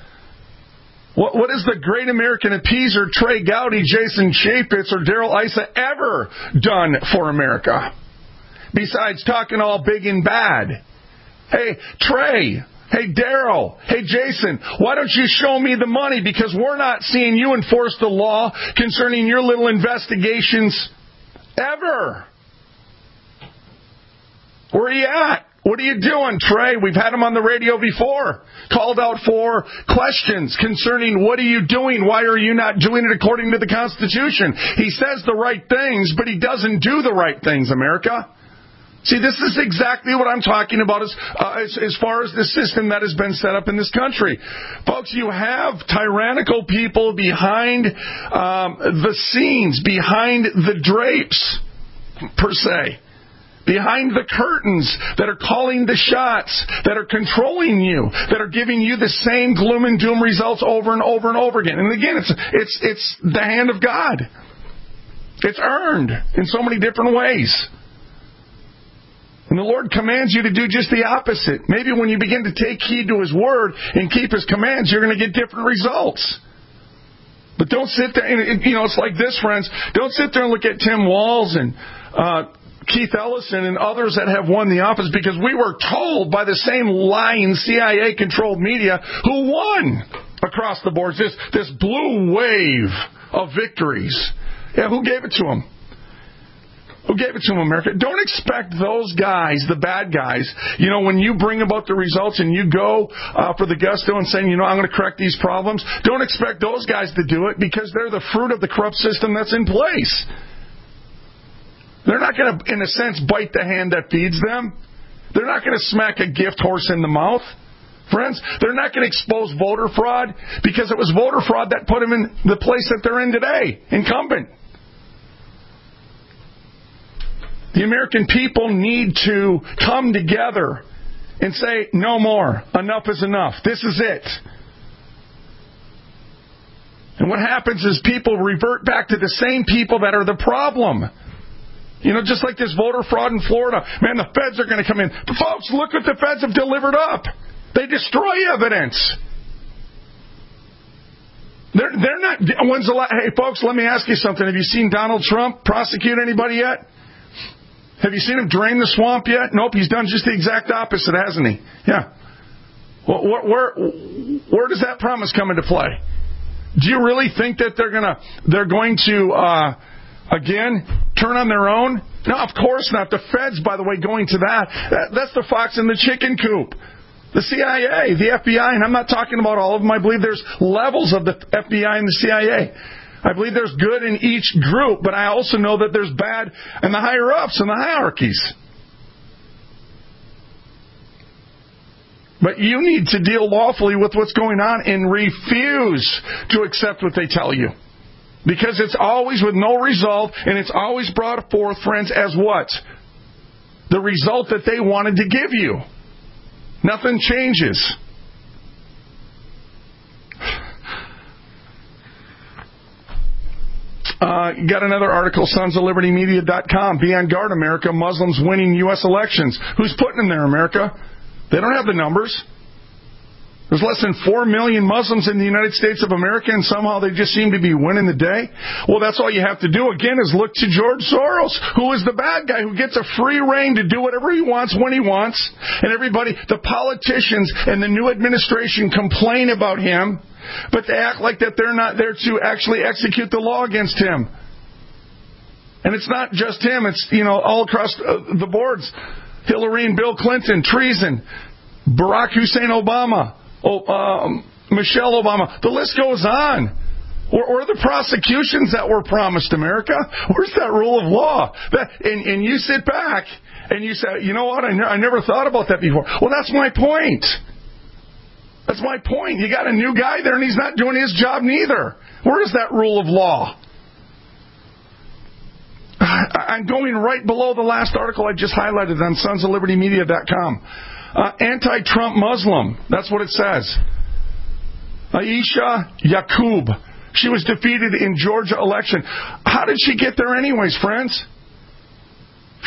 What what has the great American appeaser Trey Gowdy, Jason Chaffetz, or Daryl Issa ever done for America? Besides talking all big and bad. Hey, Trey. Hey, Daryl. Hey, Jason. Why don't you show me the money? Because we're not seeing you enforce the law concerning your little investigations ever. Where are you at? What are you doing, Trey? We've had him on the radio before. Called out for questions concerning what are you doing? Why are you not doing it according to the Constitution? He says the right things, but he doesn't do the right things, America. See, this is exactly what I'm talking about as, uh, as, as far as the system that has been set up in this country. Folks, you have tyrannical people behind um, the scenes, behind the drapes, per se. Behind the curtains that are calling the shots, that are controlling you, that are giving you the same gloom and doom results over and over and over again. And again, it's it's it's the hand of God. It's earned in so many different ways. And the Lord commands you to do just the opposite. Maybe when you begin to take heed to His Word and keep His commands, you're going to get different results. But don't sit there, and you know, it's like this, friends. Don't sit there and look at Tim Walz and uh, Keith Ellison and others that have won the office, because we were told by the same lying C I A-controlled media who won across the board. This, this blue wave of victories. Yeah, who gave it to them? Who gave it to them, America? Don't expect those guys, the bad guys, you know, when you bring about the results and you go uh, for the gusto and saying, you know, I'm going to correct these problems, don't expect those guys to do it, because they're the fruit of the corrupt system that's in place. They're not going to, in a sense, bite the hand that feeds them. They're not going to smack a gift horse in the mouth. Friends, they're not going to expose voter fraud, because it was voter fraud that put them in the place that they're in today, incumbent. The American people need to come together and say, no more. Enough is enough. This is it. And what happens is people revert back to the same people that are the problem. You know, just like this voter fraud in Florida. Man, the feds are going to come in. But folks, look what the feds have delivered up. They destroy evidence. They're, they're not... When's the last, hey, folks, let me ask you something. Have you seen Donald Trump prosecute anybody yet? Have you seen him drain the swamp yet? Nope, he's done just the exact opposite, hasn't he? Yeah. Well, where, where, where does that promise come into play? Do you really think that they're gonna they're going to uh, again turn on their own? No, of course not. The feds, by the way, going to that, that that's the fox in the chicken coop. The C I A, the F B I, and I'm not talking about all of them. I believe there's levels of the F B I and the C I A. I believe there's good in each group, but I also know that there's bad in the higher-ups and the hierarchies. But you need to deal lawfully with what's going on and refuse to accept what they tell you. Because it's always with no resolve, and it's always brought forth, friends, as what? The result that they wanted to give you. Nothing changes. Uh, got another article, sons of liberty media dot com. Be on guard, America. Muslims winning U S elections. Who's putting them there, America? They don't have the numbers. There's less than four million Muslims in the United States of America, and somehow they just seem to be winning the day. Well, that's all you have to do, again, is look to George Soros, who is the bad guy, who gets a free rein to do whatever he wants when he wants. And everybody, the politicians and the new administration complain about him, but they act like that they're not there to actually execute the law against him. And it's not just him. It's, you know, all across the boards. Hillary and Bill Clinton, treason. Barack Hussein Obama. Oh, um, Michelle Obama. The list goes on. Or, or the prosecutions that were promised, America. Where's that rule of law? That, and, and you sit back and you say, you know what, I, ne- I never thought about that before. Well, that's my point. That's my point. You got a new guy there and he's not doing his job neither. Where is that rule of law? I'm going right below the last article I just highlighted on sons of liberty media dot com. Uh, anti-Trump Muslim. That's what it says. Aisha Yaqub. She was defeated in Georgia election. How did she get there anyways, friends?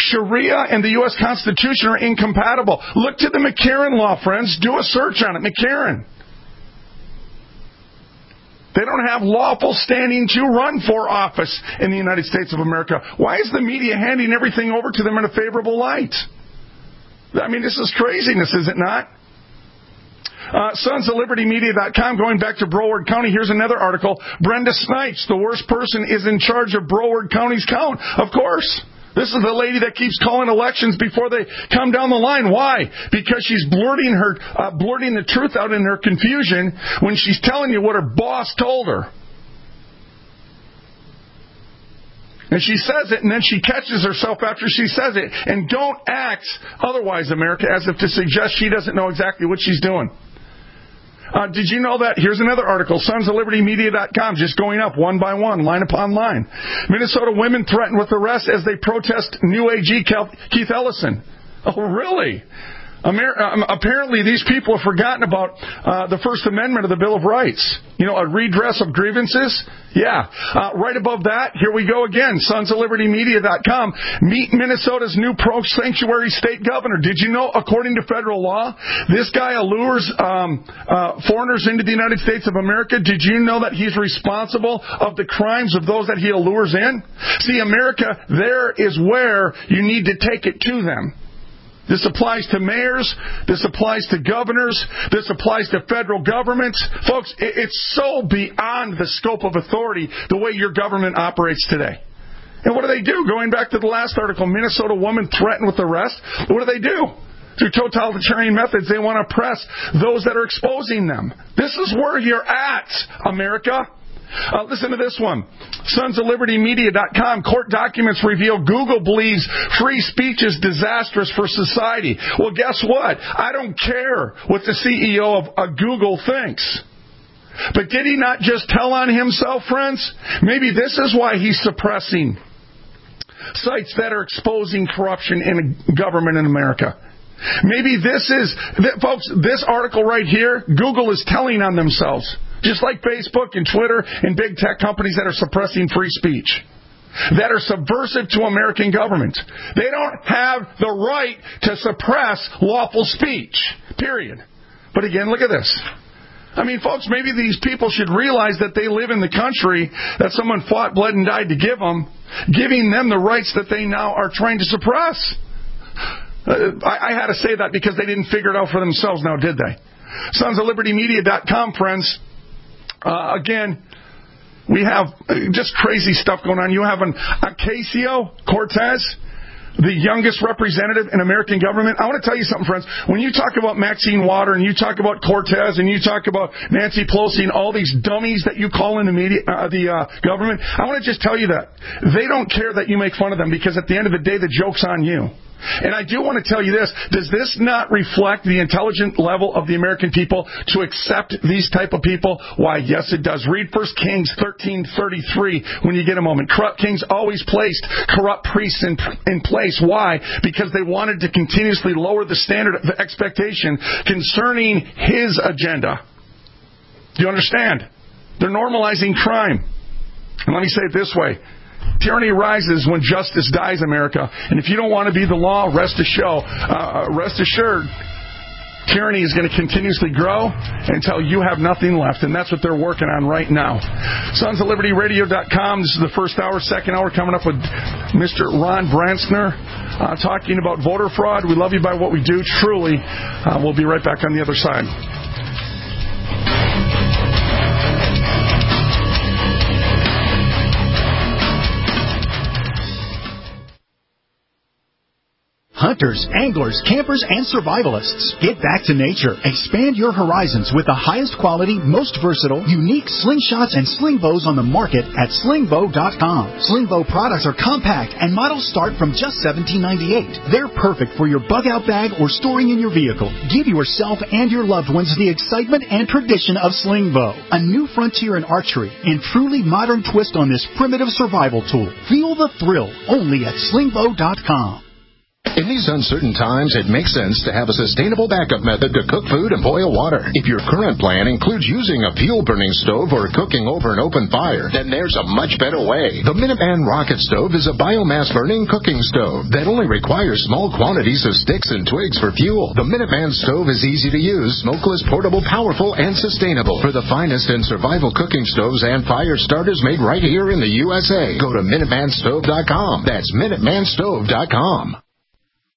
Sharia and the U S Constitution are incompatible. Look to the McCarran Law, friends. Do a search on it. McCarran. They don't have lawful standing to run for office in the United States of America. Why is the media handing everything over to them in a favorable light? I mean, this is craziness, is it not? Uh, Sons of Liberty Media dot com, going back to Broward County, here's another article. Brenda Snipes, the worst person, is in charge of Broward County's count. Of course. This is the lady that keeps calling elections before they come down the line. Why? Because she's blurting her, uh, blurting the truth out in her confusion when she's telling you what her boss told her. And she says it, and then she catches herself after she says it. And don't act otherwise, America, as if to suggest she doesn't know exactly what she's doing. Uh, did you know that? Here's another article, Sons of Liberty Media dot com, just going up one by one, line upon line. Minnesota women threatened with arrest as they protest new A G Keith Ellison. Oh, really? Amer- um, apparently, these people have forgotten about uh, the First Amendment of the Bill of Rights. You know, a redress of grievances. Yeah. Uh, right above that, here we go again. Sons of Liberty Media dot com. Meet Minnesota's new pro-sanctuary state governor. Did you know, according to federal law, this guy allures um, uh, foreigners into the United States of America? Did you know that he's responsible of the crimes of those that he allures in? See, America, there is where you need to take it to them. This applies to mayors. This applies to governors. This applies to federal governments. Folks, it's so beyond the scope of authority the way your government operates today. And what do they do? Going back to the last article, Minnesota woman threatened with arrest. What do they do? Through totalitarian methods, they want to oppress those that are exposing them. This is where you're at, America. Uh, listen to this one. Sons of Liberty Media dot com. Court documents reveal Google believes free speech is disastrous for society. Well, guess what? I don't care what the C E O of uh, Google thinks. But did he not just tell on himself, friends? Maybe this is why he's suppressing sites that are exposing corruption in government in America. Maybe this is, folks, this article right here, Google is telling on themselves. Just like Facebook and Twitter and big tech companies that are suppressing free speech, that are subversive to American government. They don't have the right to suppress lawful speech, period. But again, look at this. I mean, folks, maybe these people should realize that they live in the country that someone fought, bled, and died to give them, giving them the rights that they now are trying to suppress. Uh, I, I had to say that because they didn't figure it out for themselves now, did they? Sons of Liberty Media dot com, friends. Uh, again, we have just crazy stuff going on. You have an Ocasio-Cortez, the youngest representative in American government. I want to tell you something, friends. When you talk about Maxine Waters and you talk about Cortez and you talk about Nancy Pelosi and all these dummies that you call in the media, uh, the uh, government, I want to just tell you that they don't care that you make fun of them because at the end of the day, the joke's on you. And I do want to tell you this. Does this not reflect the intelligent level of the American people to accept these type of people? Why, yes, it does. Read First Kings thirteen thirty-three when you get a moment. Corrupt kings always placed corrupt priests in, in place. Why? Because they wanted to continuously lower the standard of the expectation concerning his agenda. Do you understand? They're normalizing crime. And let me say it this way. Tyranny rises when justice dies, America. And if you don't want to be the law, rest assured, uh, rest assured, tyranny is going to continuously grow until you have nothing left. And that's what they're working on right now. Sons of Liberty Radio dot com. This is the first hour. Second hour coming up with Mister Ron Branstner uh, talking about voter fraud. We love you by what we do. Truly. Uh, we'll be right back on the other side. Hunters, anglers, campers, and survivalists. Get back to nature. Expand your horizons with the highest quality, most versatile, unique slingshots and sling bows on the market at sling bow dot com. Sling bow products are compact and models start from just seventeen ninety-eight. They're perfect for your bug-out bag or storing in your vehicle. Give yourself and your loved ones the excitement and tradition of sling bow. A new frontier in archery and truly modern twist on this primitive survival tool. Feel the thrill only at sling bow dot com. In these uncertain times, it makes sense to have a sustainable backup method to cook food and boil water. If your current plan includes using a fuel-burning stove or cooking over an open fire, then there's a much better way. The Minuteman Rocket Stove is a biomass-burning cooking stove that only requires small quantities of sticks and twigs for fuel. The Minuteman Stove is easy to use, smokeless, portable, powerful, and sustainable. For the finest in survival cooking stoves and fire starters made right here in the U S A, go to Minuteman Stove dot com. That's Minuteman Stove dot com.